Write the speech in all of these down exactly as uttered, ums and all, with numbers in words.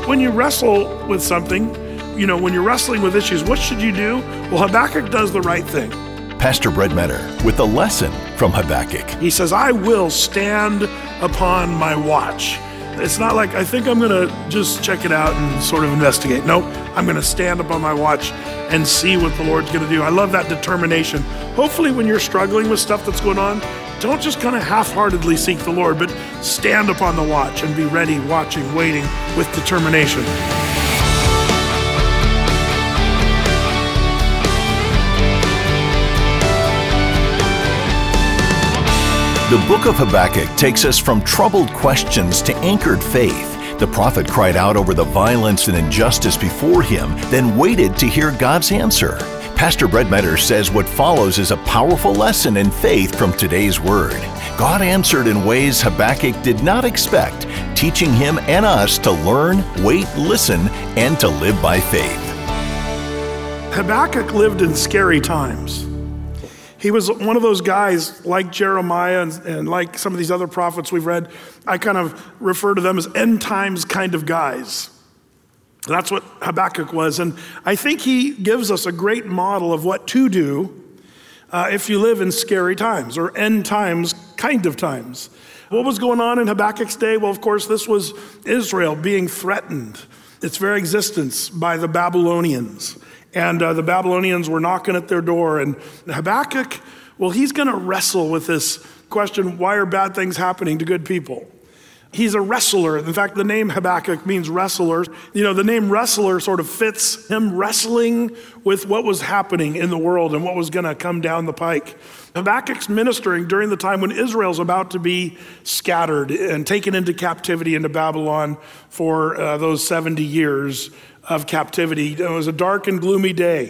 when you wrestle with something, you know, when you're wrestling with issues, what should you do? Well, Habakkuk does the right thing. Pastor Brett Metter with a lesson from Habakkuk. He says, I will stand upon my watch. It's not like, I think I'm gonna just check it out and sort of investigate. Nope, I'm gonna stand upon my watch and see what the Lord's gonna do. I love that determination. Hopefully when you're struggling with stuff that's going on, don't just kind of half-heartedly seek the Lord, but stand upon the watch and be ready, watching, waiting with determination. The book of Habakkuk takes us from troubled questions to anchored faith. The prophet cried out over the violence and injustice before him, then waited to hear God's answer. Pastor Brett Metter says what follows is a powerful lesson in faith from today's word. God answered in ways Habakkuk did not expect, teaching him and us to learn, wait, listen, and to live by faith. Habakkuk lived in scary times. He was one of those guys like Jeremiah and, and like some of these other prophets we've read. I kind of refer to them as end times kind of guys. That's what Habakkuk was. And I think he gives us a great model of what to do uh, if you live in scary times or end times kind of times. What was going on in Habakkuk's day? Well, of course, this was Israel being threatened, its very existence, by the Babylonians. And uh, the Babylonians were knocking at their door. And Habakkuk, well, he's going to wrestle with this question, why are bad things happening to good people? He's a wrestler. In fact, the name Habakkuk means wrestler. You know, the name wrestler sort of fits him wrestling with what was happening in the world and what was going to come down the pike. Habakkuk's ministering during the time when Israel's about to be scattered and taken into captivity into Babylon for uh, those seventy years of captivity. It was a dark and gloomy day.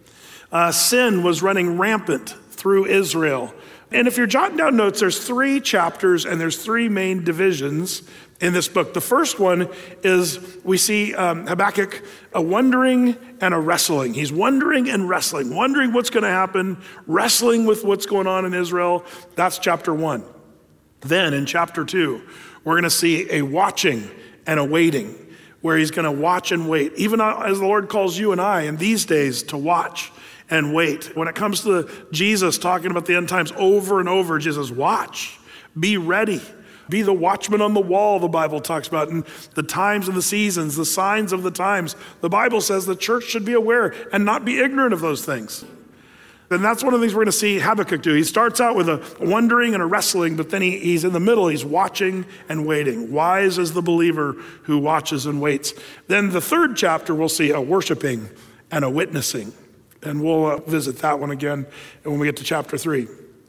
Uh, sin was running rampant through Israel. And if you're jotting down notes, there's three chapters and there's three main divisions in this book. The first one is we see um, Habakkuk a wondering and a wrestling. He's wondering and wrestling, wondering what's going to happen, wrestling with what's going on in Israel. That's chapter one. Then in chapter two, we're going to see a watching and a waiting, where he's going to watch and wait, even as the Lord calls you and I in these days to watch and wait. When it comes to Jesus talking about the end times over and over, Jesus, watch, be ready, be the watchman on the wall, the Bible talks about, and the times and the seasons, the signs of the times. The Bible says the church should be aware and not be ignorant of those things. And that's one of the things we're going to see Habakkuk do. He starts out with a wondering and a wrestling, but then he, he's in the middle. He's watching and waiting. Wise is the believer who watches and waits. Then the third chapter, we'll see a worshiping and a witnessing. And we'll uh, visit that one again when we get to chapter three.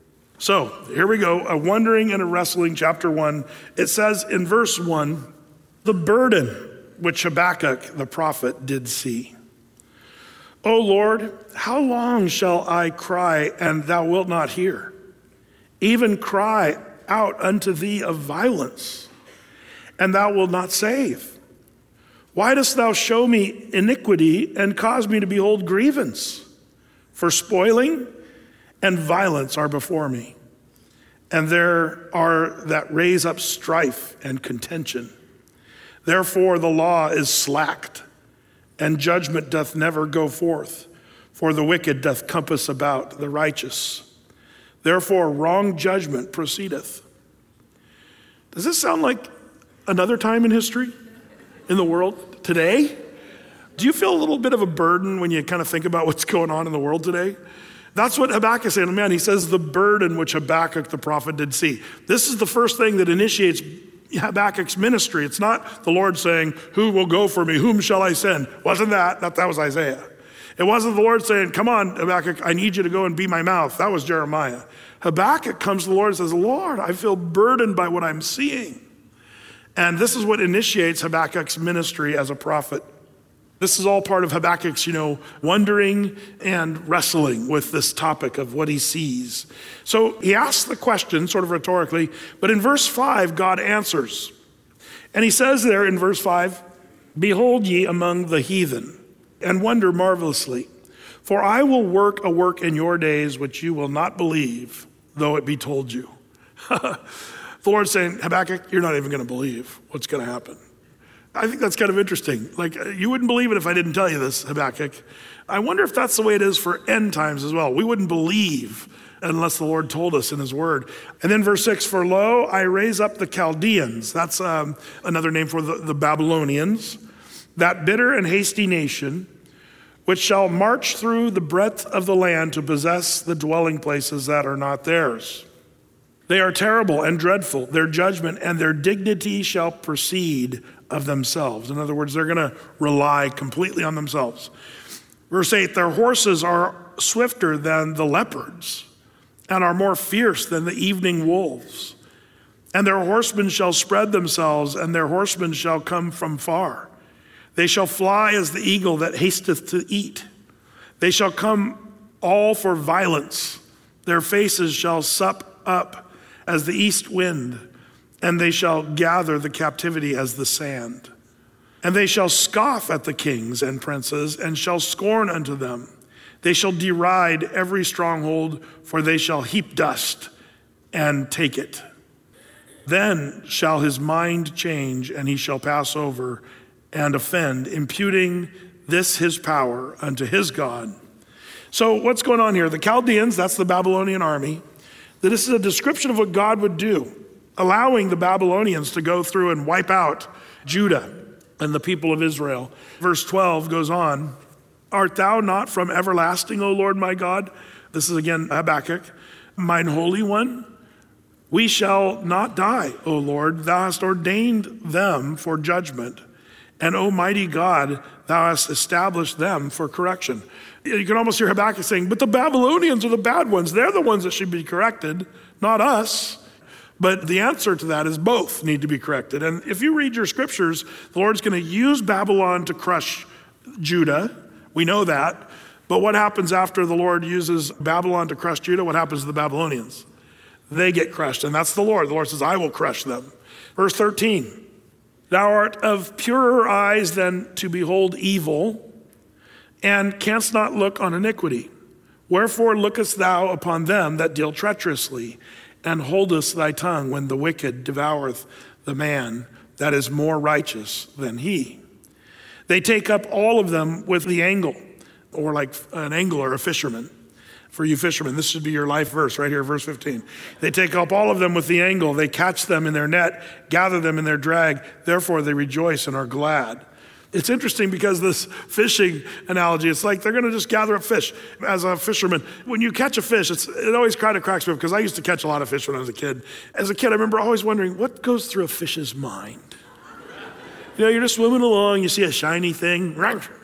So here we go, a wondering and a wrestling, chapter one. It says in verse one, the burden which Habakkuk the prophet did see. O Lord, how long shall I cry and thou wilt not hear? Even cry out unto thee of violence, and thou wilt not save. Why dost thou show me iniquity and cause me to behold grievance? For spoiling and violence are before me, and there are that raise up strife and contention. Therefore the law is slacked, and judgment doth never go forth, for the wicked doth compass about the righteous. Therefore wrong judgment proceedeth. Does this sound like another time in history, in the world, today? Do you feel a little bit of a burden when you kind of think about what's going on in the world today? That's what Habakkuk is saying. Man, he says the burden which Habakkuk the prophet did see. This is the first thing that initiates Habakkuk's ministry. It's not the Lord saying, who will go for me? Whom shall I send? Wasn't that? That, that was Isaiah. It wasn't the Lord saying, come on, Habakkuk, I need you to go and be my mouth. That was Jeremiah. Habakkuk comes to the Lord and says, Lord, I feel burdened by what I'm seeing. And this is what initiates Habakkuk's ministry as a prophet. This is all part of Habakkuk's, you know, wondering and wrestling with this topic of what he sees. So he asks the question sort of rhetorically, but in verse five, God answers. And he says there in verse five, behold ye among the heathen and wonder marvelously, for I will work a work in your days which you will not believe, though it be told you. The Lord's saying, Habakkuk, you're not even going to believe what's going to happen. I think that's kind of interesting. Like, you wouldn't believe it if I didn't tell you this, Habakkuk. I wonder if that's the way it is for end times as well. We wouldn't believe unless the Lord told us in his word. And then verse six, for lo, I raise up the Chaldeans. That's um, another name for the, the Babylonians. That bitter and hasty nation, which shall march through the breadth of the land to possess the dwelling places that are not theirs. They are terrible and dreadful. Their judgment and their dignity shall proceed of themselves. In other words, they're going to rely completely on themselves. Verse eight, their horses are swifter than the leopards and are more fierce than the evening wolves. And their horsemen shall spread themselves, and their horsemen shall come from far. They shall fly as the eagle that hasteth to eat. They shall come all for violence. Their faces shall sup up as the east wind, and they shall gather the captivity as the sand. And they shall scoff at the kings and princes, and shall scorn unto them. They shall deride every stronghold, for they shall heap dust and take it. Then shall his mind change, and he shall pass over and offend, imputing this his power unto his God. So what's going on here? The Chaldeans, that's the Babylonian army. This is a description of what God would do, allowing the Babylonians to go through and wipe out Judah and the people of Israel. Verse twelve goes on, art thou not from everlasting, O Lord my God? This is again Habakkuk, mine holy one. We shall not die, O Lord. Thou hast ordained them for judgment. And O mighty God, thou hast established them for correction. You can almost hear Habakkuk saying, but the Babylonians are the bad ones. They're the ones that should be corrected, not us. But the answer to that is both need to be corrected. And if you read your scriptures, the Lord's going to use Babylon to crush Judah. We know that. But what happens after the Lord uses Babylon to crush Judah? What happens to the Babylonians? They get crushed, and that's the Lord. The Lord says, I will crush them. Verse thirteen, thou art of purer eyes than to behold evil, and canst not look on iniquity. Wherefore lookest thou upon them that deal treacherously, and holdest thy tongue when the wicked devoureth the man that is more righteous than he. They take up all of them with the angle, or like an angler, a fisherman. For you fishermen, this should be your life verse right here, verse fifteen. They take up all of them with the angle. They catch them in their net, gather them in their drag. Therefore they rejoice and are glad. It's interesting because this fishing analogy, it's like they're going to just gather up fish. As a fisherman, when you catch a fish, it's, it always kind of cracks me up because I used to catch a lot of fish when I was a kid. As a kid, I remember always wondering, what goes through a fish's mind? You know, you're just swimming along, you see a shiny thing,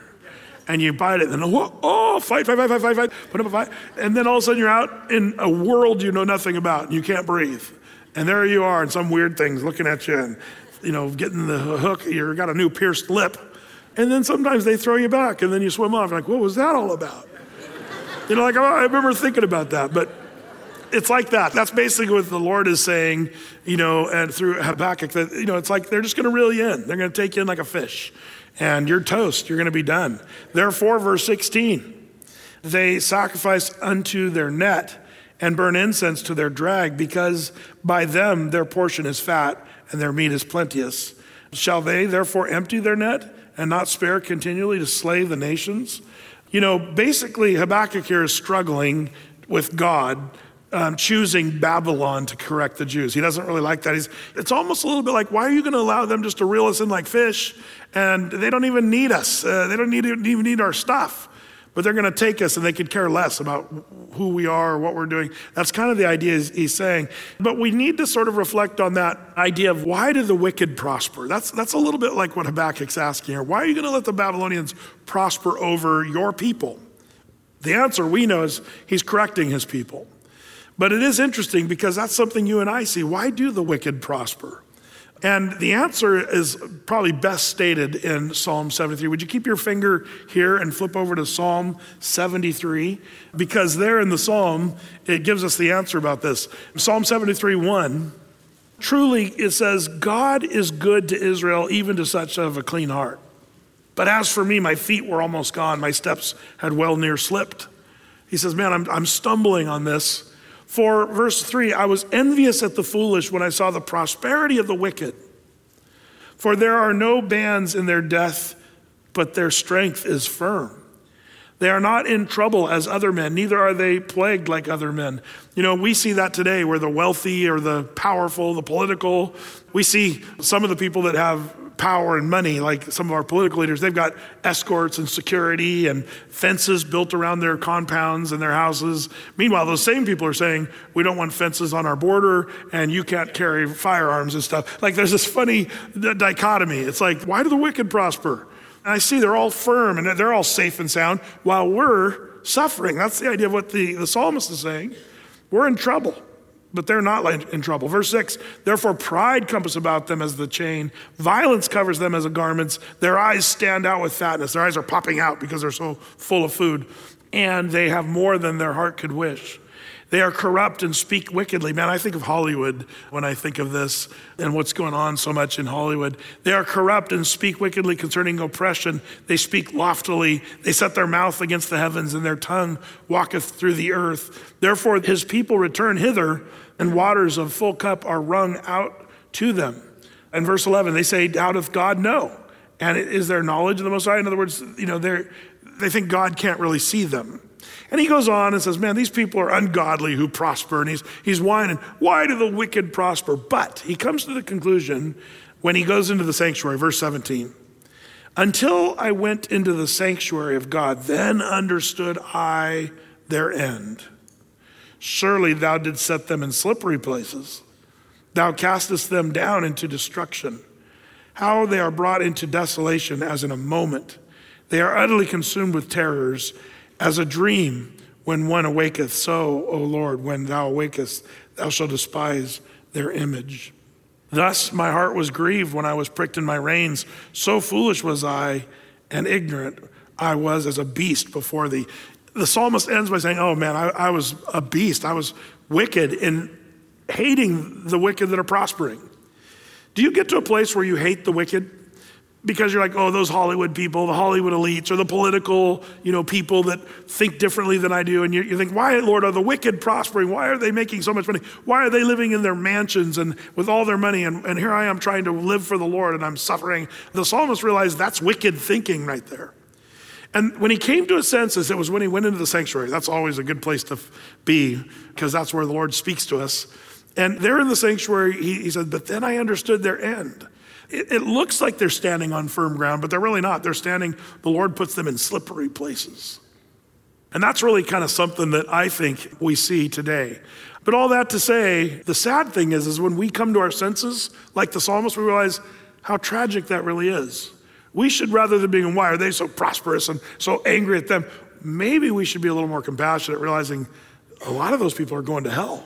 and you bite it, and then, oh, fight, fight, fight, fight, fight, fight, put up a fight. And then all of a sudden you're out in a world you know nothing about, and you can't breathe. And there you are, and some weird thing's looking at you, and, you know, getting the hook, you've got a new pierced lip. And then sometimes they throw you back, and then you swim off. You're like, what was that all about? You know, like, oh, I remember thinking about that, but it's like that. That's basically what the Lord is saying, you know, and through Habakkuk, that, you know, it's like they're just going to reel you in. They're going to take you in like a fish, and you're toast. You're going to be done. Therefore, verse sixteen, they sacrifice unto their net and burn incense to their drag, because by them their portion is fat and their meat is plenteous. Shall they therefore empty their net and not spare continually to slay the nations? You know, basically Habakkuk here is struggling with God um, choosing Babylon to correct the Jews. He doesn't really like that. He's, it's almost a little bit like, why are you going to allow them just to reel us in like fish? And they don't even need us. Uh, they don't need, even need our stuff. But they're going to take us, and they could care less about who we are or what we're doing. That's kind of the idea he's saying. But we need to sort of reflect on that idea of, why do the wicked prosper? That's, that's a little bit like what Habakkuk's asking here. Why are you going to let the Babylonians prosper over your people? The answer we know is he's correcting his people. But it is interesting because that's something you and I see. Why do the wicked prosper? And the answer is probably best stated in Psalm seventy-three. Would you keep your finger here and flip over to Psalm seventy-three? Because there in the Psalm, it gives us the answer about this. Psalm seventy-three, one, truly it says, God is good to Israel, even to such of a clean heart. But as for me, my feet were almost gone. My steps had well near slipped. He says, man, I'm, I'm stumbling on this. For verse three, I was envious at the foolish when I saw the prosperity of the wicked. For there are no bands in their death, but their strength is firm. They are not in trouble as other men, neither are they plagued like other men. You know, we see that today where the wealthy or the powerful, the political, we see some of the people that have power and money, like some of our political leaders, they've got escorts and security and fences built around their compounds and their houses. Meanwhile, those same people are saying, we don't want fences on our border and you can't carry firearms and stuff. Like there's this funny dichotomy. It's like, why do the wicked prosper? And I see they're all firm and they're all safe and sound while we're suffering. That's the idea of what the, the psalmist is saying. We're in trouble, but they're not in trouble. Verse six, therefore pride compass about them as the chain. Violence covers them as a garment. Their eyes stand out with fatness. Their eyes are popping out because they're so full of food. And they have more than their heart could wish. They are corrupt and speak wickedly. Man, I think of Hollywood when I think of this and what's going on so much in Hollywood. They are corrupt and speak wickedly concerning oppression. They speak loftily. They set their mouth against the heavens, and their tongue walketh through the earth. Therefore his people return hither, and waters of full cup are wrung out to them. And verse eleven, they say, doubteth God? No. And is there knowledge of the Most High? In other words, you know, they they think God can't really see them. And he goes on and says, man, these people are ungodly who prosper. And he's, he's whining, why do the wicked prosper? But he comes to the conclusion when he goes into the sanctuary, verse seventeen. Until I went into the sanctuary of God, then understood I their end. Surely thou didst set them in slippery places. Thou castest them down into destruction. How they are brought into desolation as in a moment. They are utterly consumed with terrors. As a dream when one awaketh, so, O Lord, when thou awakest, thou shalt despise their image. Thus my heart was grieved when I was pricked in my reins. So foolish was I, and ignorant I was as a beast before thee. The psalmist ends by saying, oh man, I, I was a beast. I was wicked in hating the wicked that are prospering. Do you get to a place where you hate the wicked? Because you're like, oh, those Hollywood people, the Hollywood elites, or the political, you know, people that think differently than I do. And you, you think, why, Lord, are the wicked prospering? Why are they making so much money? Why are they living in their mansions and with all their money? And, and here I am trying to live for the Lord and I'm suffering. The psalmist realized that's wicked thinking right there. And when he came to his senses, it was when he went into the sanctuary. That's always a good place to be because that's where the Lord speaks to us. And there in the sanctuary, he, he said, but then I understood their end. It, it looks like they're standing on firm ground, but they're really not. They're standing, the Lord puts them in slippery places. And that's really kind of something that I think we see today. But all that to say, the sad thing is, is when we come to our senses, like the psalmist, we realize how tragic that really is. We should, rather than being, why are they so prosperous and so angry at them? Maybe we should be a little more compassionate, realizing a lot of those people are going to hell.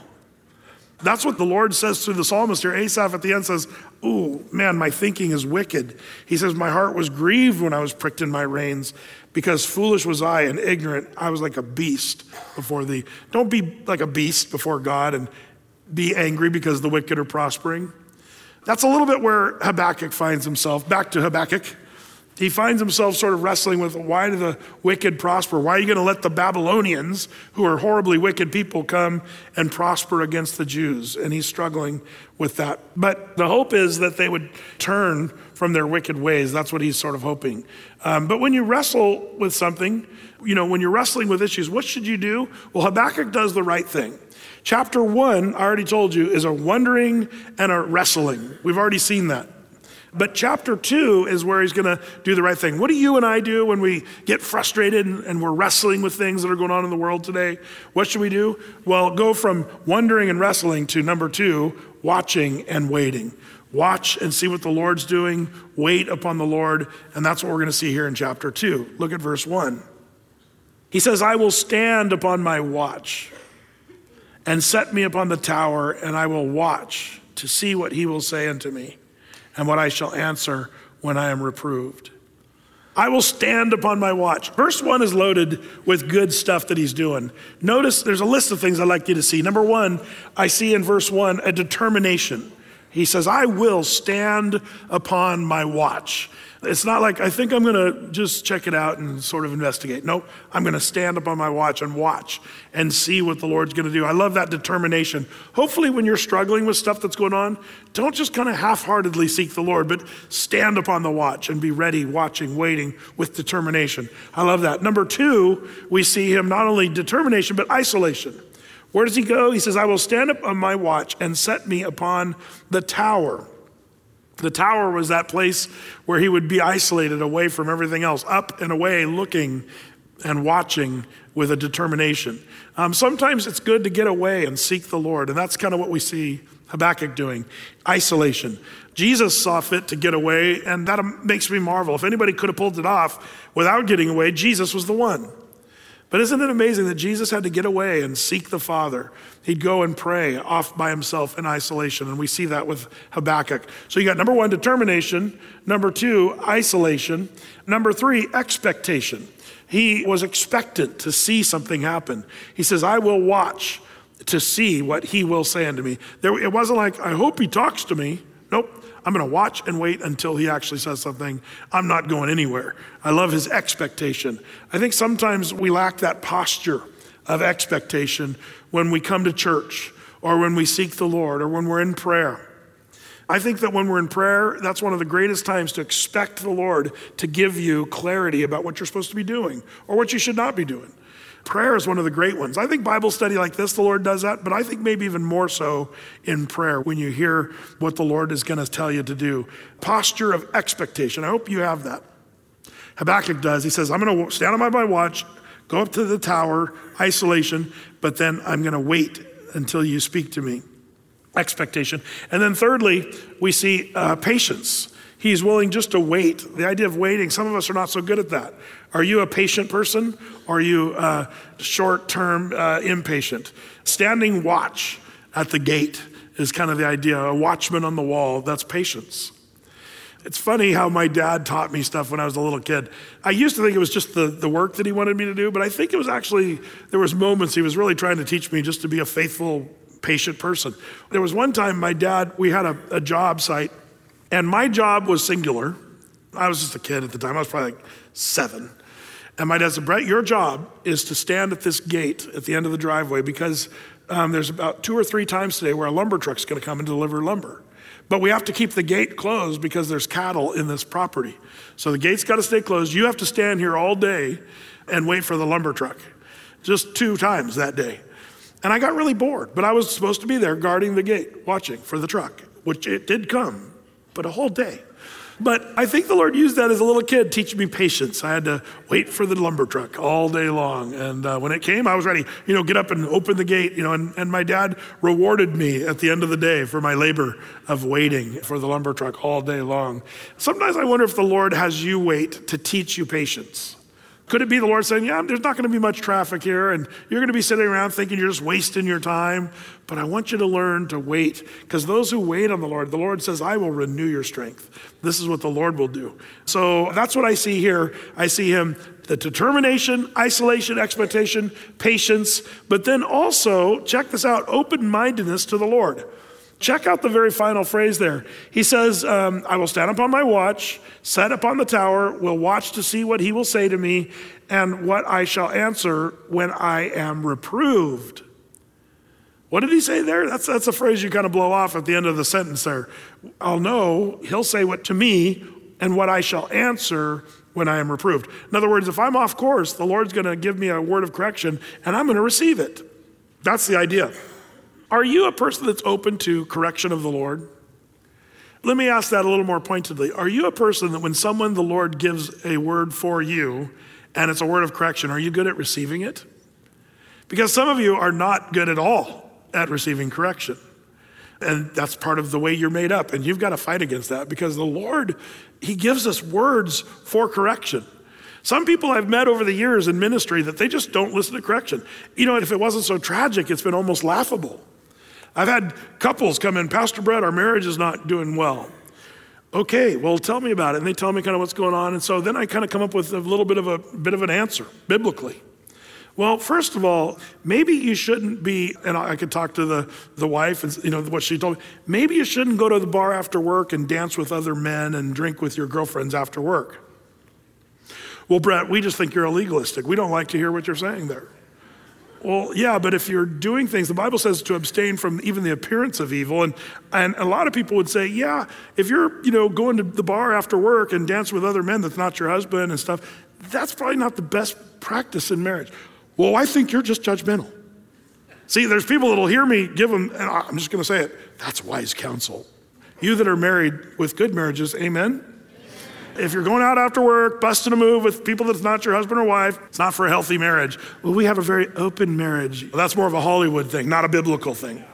That's what the Lord says through the psalmist here. Asaph at the end says, ooh, man, my thinking is wicked. He says, my heart was grieved when I was pricked in my reins, because foolish was I and ignorant. I was like a beast before thee. Don't be like a beast before God and be angry because the wicked are prospering. That's a little bit where Habakkuk finds himself. Back to Habakkuk. He finds himself sort of wrestling with, why do the wicked prosper? Why are you going to let the Babylonians, who are horribly wicked people, come and prosper against the Jews? And he's struggling with that. But the hope is that they would turn from their wicked ways. That's what he's sort of hoping. Um, but when you wrestle with something, you know, when you're wrestling with issues, what should you do? Well, Habakkuk does the right thing. Chapter one, I already told you, is a wondering and a wrestling. We've already seen that. But chapter two is where he's going to do the right thing. What do you and I do when we get frustrated and, and we're wrestling with things that are going on in the world today? What should we do? Well, go from wondering and wrestling to number two, watching and waiting. Watch and see what the Lord's doing. Wait upon the Lord. And that's what we're going to see here in chapter two. Look at verse one. He says, I will stand upon my watch and set me upon the tower, and I will watch to see what he will say unto me, and what I shall answer when I am reproved. I will stand upon my watch. Verse one is loaded with good stuff that he's doing. Notice there's a list of things I'd like you to see. Number one, I see in verse one a determination. He says, I will stand upon my watch. It's not like, I think I'm gonna just check it out and sort of investigate. Nope, I'm gonna stand up on my watch and watch and see what the Lord's gonna do. I love that determination. Hopefully when you're struggling with stuff that's going on, don't just kind of half-heartedly seek the Lord, but stand upon the watch and be ready, watching, waiting with determination. I love that. Number two, we see him not only determination, but isolation. Where does he go? He says, I will stand up on my watch and set me upon the tower. The tower was that place where he would be isolated away from everything else, up and away, looking and watching with a determination. Um, sometimes it's good to get away and seek the Lord, and that's kind of what we see Habakkuk doing, isolation. Jesus saw fit to get away, and that makes me marvel. If anybody could have pulled it off without getting away, Jesus was the one. But isn't it amazing that Jesus had to get away and seek the Father? He'd go and pray off by himself in isolation, and we see that with Habakkuk. So you got number one, determination. Number two, isolation. Number three, expectation. He was expectant to see something happen. He says, I will watch to see what he will say unto me. There, it wasn't like, I hope he talks to me. Nope. I'm going to watch and wait until he actually says something. I'm not going anywhere. I love his expectation. I think sometimes we lack that posture of expectation when we come to church or when we seek the Lord or when we're in prayer. I think that when we're in prayer, that's one of the greatest times to expect the Lord to give you clarity about what you're supposed to be doing or what you should not be doing. Prayer is one of the great ones. I think Bible study like this, the Lord does that, but I think maybe even more so in prayer when you hear what the Lord is going to tell you to do. Posture of expectation. I hope you have that. Habakkuk does. He says, I'm going to stand on my watch, go up to the tower, isolation, but then I'm going to wait until you speak to me. Expectation. And then thirdly, we see uh, patience. He's willing just to wait. The idea of waiting, some of us are not so good at that. Are you a patient person? Or are you uh, short-term uh, impatient? Standing watch at the gate is kind of the idea. A watchman on the wall, that's patience. It's funny how my dad taught me stuff when I was a little kid. I used to think it was just the, the work that he wanted me to do, but I think it was actually, there was moments he was really trying to teach me just to be a faithful, patient person. There was one time my dad, we had a, a job site, and my job was singular. I was just a kid at the time. I was probably like seven. And my dad said, Brett, your job is to stand at this gate at the end of the driveway because um, there's about two or three times today where a lumber truck's gonna come and deliver lumber. But we have to keep the gate closed because there's cattle in this property. So the gate's gotta stay closed. You have to stand here all day and wait for the lumber truck. Just two times that day. And I got really bored, but I was supposed to be there guarding the gate, watching for the truck, which it did come. But a whole day. But I think the Lord used that as a little kid, teaching me patience. I had to wait for the lumber truck all day long. And uh, when it came, I was ready, you know, get up and open the gate, you know, and, and my dad rewarded me at the end of the day for my labor of waiting for the lumber truck all day long. Sometimes I wonder if the Lord has you wait to teach you patience. Could it be the Lord saying, yeah, there's not going to be much traffic here and you're going to be sitting around thinking you're just wasting your time, but I want you to learn to wait because those who wait on the Lord, the Lord says, I will renew your strength. This is what the Lord will do. So that's what I see here. I see him, the determination, isolation, expectation, patience, but then also, check this out, open-mindedness to the Lord. Check out the very final phrase there. He says, um, I will stand upon my watch, set upon the tower, will watch to see what he will say to me, and what I shall answer when I am reproved. What did he say there? That's, that's a phrase you kind of blow off at the end of the sentence there. I'll know, he'll say what to me, and what I shall answer when I am reproved. In other words, if I'm off course, the Lord's gonna give me a word of correction, and I'm gonna receive it. That's the idea. Are you a person that's open to correction of the Lord? Let me ask that a little more pointedly. Are you a person that when someone, the Lord gives a word for you and it's a word of correction, are you good at receiving it? Because some of you are not good at all at receiving correction. And that's part of the way you're made up. And you've got to fight against that because the Lord, he gives us words for correction. Some people I've met over the years in ministry that they just don't listen to correction. You know, if it wasn't so tragic, it's been almost laughable. I've had couples come in, Pastor Brett, our marriage is not doing well. Okay, well, tell me about it. And they tell me kind of what's going on. And so then I kind of come up with a little bit of a bit of an answer, biblically. Well, first of all, maybe you shouldn't be, and I could talk to the, the wife and, you know, what she told me. Maybe you shouldn't go to the bar after work and dance with other men and drink with your girlfriends after work. Well, Brett, we just think you're a legalistic. We don't like to hear what you're saying there. Well, yeah, but if you're doing things, the Bible says to abstain from even the appearance of evil. And, and a lot of people would say, yeah, if you're, you know, going to the bar after work and dance with other men that's not your husband and stuff, that's probably not the best practice in marriage. Well, I think you're just judgmental. See, there's people that'll hear me give them, and I'm just going to say it, that's wise counsel. You that are married with good marriages, amen? If you're going out after work, busting a move with people that's not your husband or wife, it's not for a healthy marriage. Well, we have a very open marriage. Well, that's more of a Hollywood thing, not a biblical thing.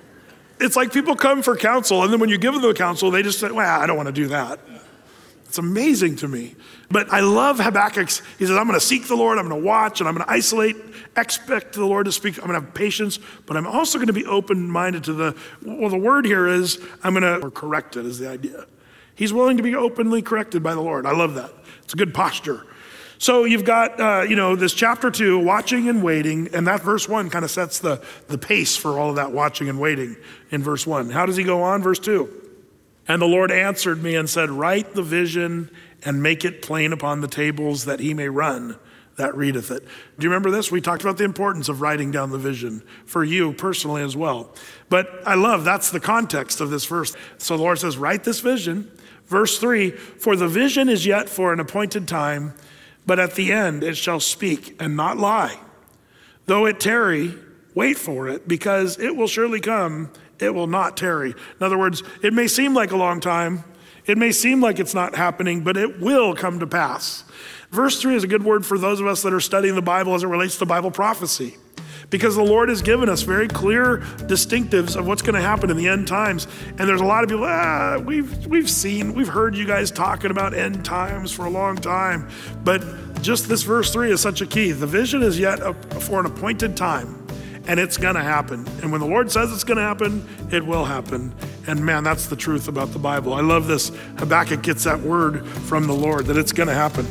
It's like people come for counsel, and then when you give them the counsel, they just say, well, I don't want to do that. It's amazing to me. But I love Habakkuk's. He says, I'm going to seek the Lord, I'm going to watch, and I'm going to isolate, expect the Lord to speak. I'm going to have patience, but I'm also going to be open-minded to the, well, the word here is, I'm going to, or correct it is the idea. He's willing to be openly corrected by the Lord. I love that. It's a good posture. So you've got, uh, you know, this chapter two, watching and waiting, and that verse one kind of sets the, the pace for all of that watching and waiting in verse one. How does he go on? Verse two. And the Lord answered me and said, write the vision and make it plain upon the tables that he may run that readeth it. Do you remember this? We talked about the importance of writing down the vision for you personally as well. But I love, that's the context of this verse. So the Lord says, write this vision. Verse three, for the vision is yet for an appointed time, but at the end it shall speak and not lie. Though it tarry, wait for it, because it will surely come, it will not tarry. In other words, it may seem like a long time, it may seem like it's not happening, but it will come to pass. Verse three is a good word for those of us that are studying the Bible as it relates to Bible prophecy. Because the Lord has given us very clear distinctives of what's going to happen in the end times. And there's a lot of people, ah, we've we've seen, we've heard you guys talking about end times for a long time. But just this verse three is such a key. The vision is yet a, for an appointed time, and it's going to happen. And when the Lord says it's going to happen, it will happen. And man, that's the truth about the Bible. I love this. Habakkuk gets that word from the Lord that it's going to happen.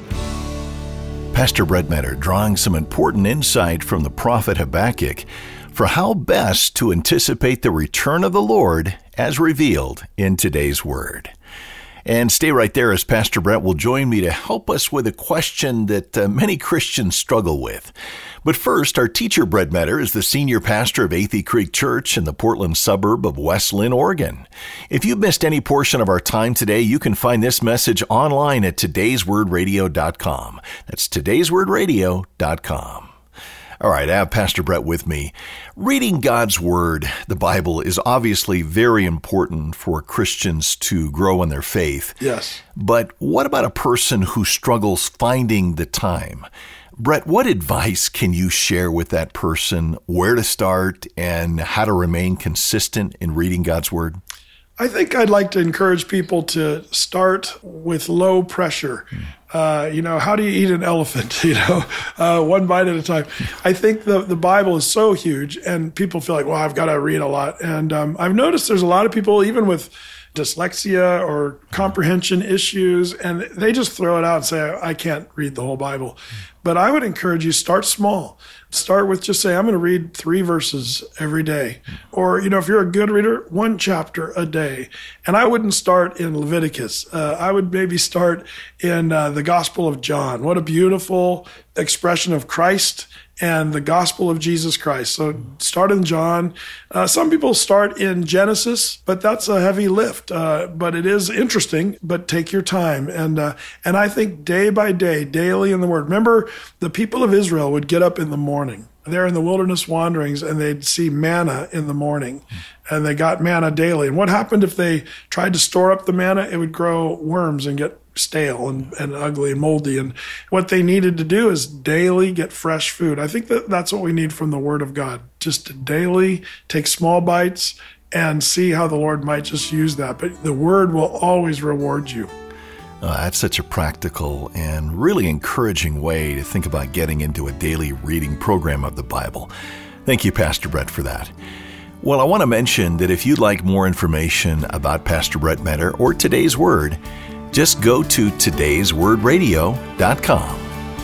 Pastor Brett Meador drawing some important insight from the prophet Habakkuk for how best to anticipate the return of the Lord as revealed in today's Word. And stay right there as Pastor Brett will join me to help us with a question that uh, many Christians struggle with. But first, our teacher, Brett Meador, is the senior pastor of Athey Creek Church in the Portland suburb of West Linn, Oregon. If you've missed any portion of our time today, you can find this message online at todays word radio dot com. That's todays word radio dot com. All right, I have Pastor Brett with me. Reading God's Word, the Bible, is obviously very important for Christians to grow in their faith. Yes. But what about a person who struggles finding the time? Brett, what advice can you share with that person, where to start and how to remain consistent in reading God's Word? I think I'd like to encourage people to start with low pressure. Mm. Uh, you know, how do you eat an elephant? You know, uh, one bite at a time. I think the, the Bible is so huge and people feel like, well, I've got to read a lot. And um, I've noticed there's a lot of people, even with dyslexia or comprehension issues, and they just throw it out and say, I can't read the whole Bible. But I would encourage you, start small. Start with just say, I'm going to read three verses every day. Or, you know, if you're a good reader, one chapter a day. And I wouldn't start in Leviticus. Uh, I would maybe start in uh, the Gospel of John. What a beautiful expression of Christ and the gospel of Jesus Christ. So start in John. Uh, some people start in Genesis, but that's a heavy lift. Uh, but it is interesting, but take your time. And uh, and I think day by day, daily in the Word. Remember, the people of Israel would get up in the morning. They're in the wilderness wanderings, and they'd see manna in the morning. And they got manna daily. And what happened if they tried to store up the manna? It would grow worms and get stale and, and ugly and moldy. And what they needed to do is daily get fresh food. I think that that's what we need from the Word of God, just to daily take small bites and see how the Lord might just use that. But the Word will always reward you. Uh, that's such a practical and really encouraging way to think about getting into a daily reading program of the Bible. Thank you, Pastor Brett, for that. Well, I want to mention that if you'd like more information about Pastor Brett Meador or today's Word, just go to todays word radio dot com.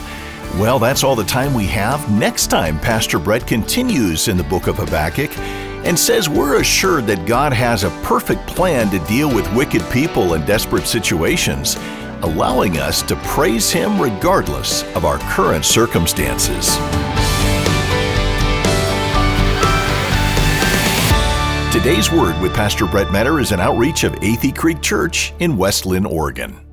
Well, that's all the time we have. Next time, Pastor Brett continues in the book of Habakkuk and says we're assured that God has a perfect plan to deal with wicked people and desperate situations, allowing us to praise Him regardless of our current circumstances. Today's Word with Pastor Brett Metter is an outreach of Athey Creek Church in West Linn, Oregon.